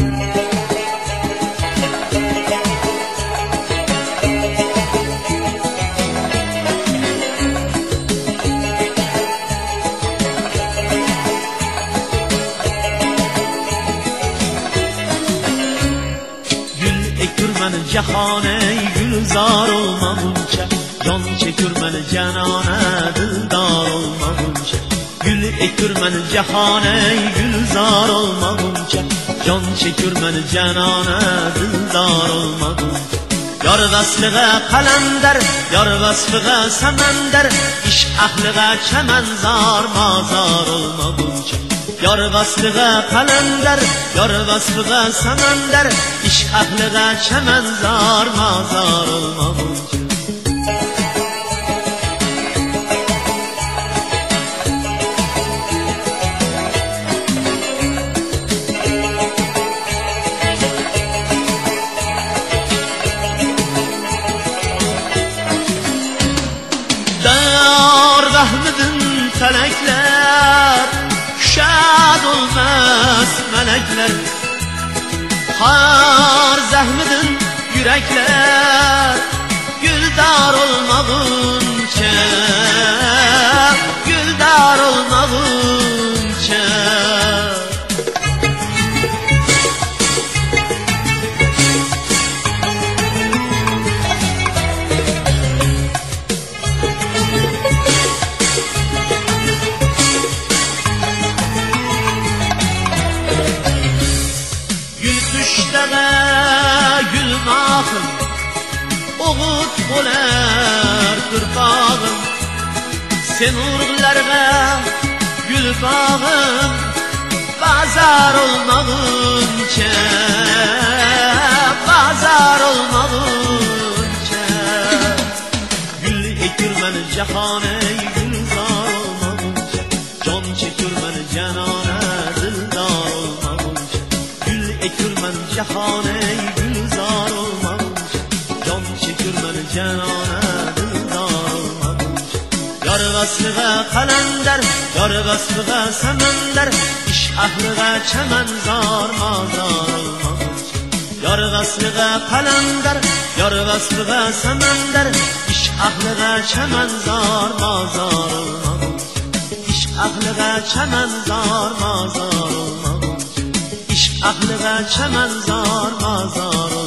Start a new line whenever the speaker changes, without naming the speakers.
Cahane gülzar olmaguncha, jon çekürmeni canane dildar olmaguncha. Gül ekürmeni cahane gülzar olmaguncha, jon çekürmeni canane dildar olmaguncha. Yar vasfıga kalender, yar vasfıga samender, iş ahliga çemenzar mazar olmaguncha. Yar vasfıga kalender, yar vasfıga samender, iş ahliga çemenzar mazar olmaguncha. Dar rahmedin felekler, şad olmaz melekler. Har zahmedin yürekler, güldar olmaguncha, güldar olmaguncha. Gül mahım, oğut bo'lar turpog'im. Sen urug'larga gül bağım, bazar olmaguncha, bazar olmaguncha. Gül ekürmeni jahone gülzar olmaguncha, jon çekürmeni canane dildar olmaguncha. Gül ekürmeni jahone gülzar olmaguncha, jon çekürmeni canane dildar olmaguncha. Yar vasfıga kalender, yar vasfıga samender, iş ahliga çemenzar mazar olmaguncha. Yar vasfıga kalender, yar vasfıga samender, iş ahliga çemenzar mazar olmaguncha. İş ahliga çemenzar mazar olmaguncha. İş ahliga çemenzar mazar olmaguncha.